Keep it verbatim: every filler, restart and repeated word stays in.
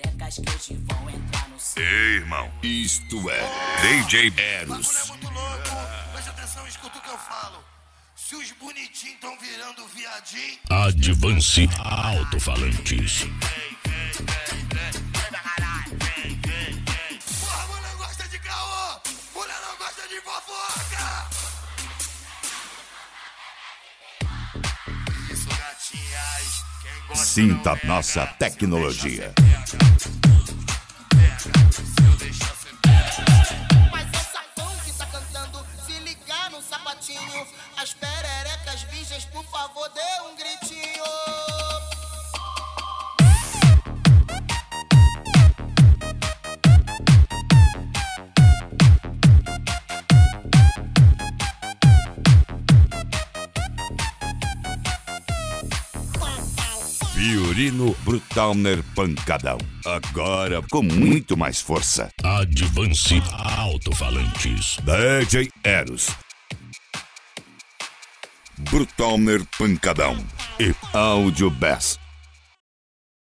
Ei, irmão, isto é D J Eros. O bagulho é muito louco, preste atenção, escuta o que eu falo. Se os bonitinhos estão virando viadinho, Advance Alto-Falantes. porra, mulher gosta de caô, mulher não gosta de fofoca. Isso, gatinhas, quem gosta Sinta não pega, nossa se tecnologia. eu deixar, cê pega. Se eu deixar, cê pega. Mas é o safão que tá cantando, se ligar no sapatinho. As pererecas virgens, por favor, dê um gritinho. Fiorino Brutalner Pancadão. Agora com muito mais força. Advance Alto-Falantes. D J Eros. Brutalner Pancadão. E Áudio Bass.